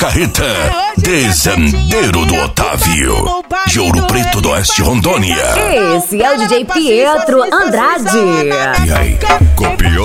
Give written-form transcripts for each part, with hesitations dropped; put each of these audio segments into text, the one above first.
Carreta, Desandeiro do Otávio, de Ouro Preto do Oeste, Rondônia. Esse é o DJ Pietro Andrade. E aí, copiou?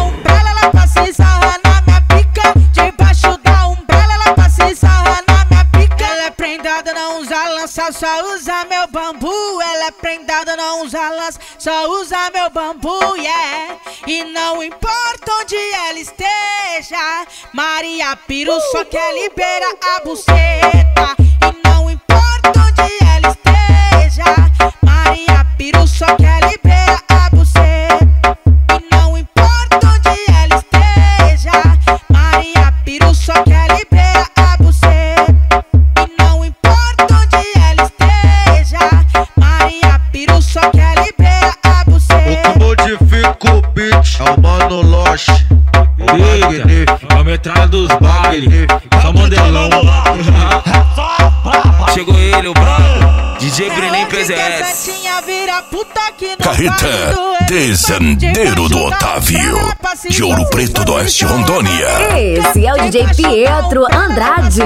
Não usa lança, só usa meu bambu. Ela é prendada, não usa lança, só usa meu bambu, yeah. E não importa onde ela esteja, Maria Piru só quer liberar a buceta. E não importa onde ela esteja, Maria Piru só quer liberar a buceta. E não importa onde ela esteja, Maria Piru só quer liberar a buceta. É o Mano Loche, o Magnífico, é a metralha dos baile, só modelão. Chegou ele, o brabo, DJ Brenem PZS. Carreta, Desandeiro do Otávio, de Ouro Preto do Oeste, Rondônia. Esse é o DJ Pietro Andrade.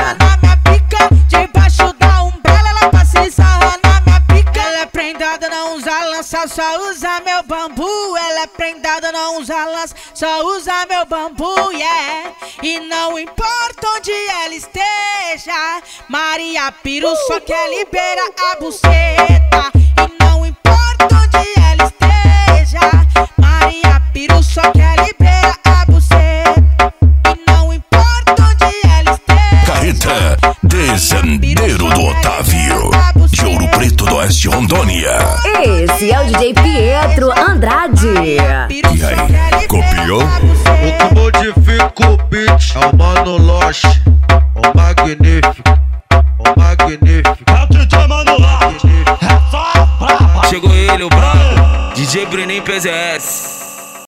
Debaixo da umbrella, ela passa e sarra na minha pica. Ela é prendada, não usa lança, só usa meu bambu. Ela é prendada, não usa lança, só usa meu bambu, yeah. E não importa onde ela esteja, Maria Piru só quer liberar a buceta. E não importa onde ela esteja, Maria Piru só quer liberar a buceta. E não importa onde ela esteja, Carreta, Desandeiro do Otávio, de Ouro Preto do Oeste, Rondônia. Esse é o DJ Pietro Andrade. E aí, copiou? O que modifica o beat é o Mano Loche, o Magnífico, o Magnífico. É o DJ Mano Loche. Chegou ele, o brabo, DJ Brenem PZS.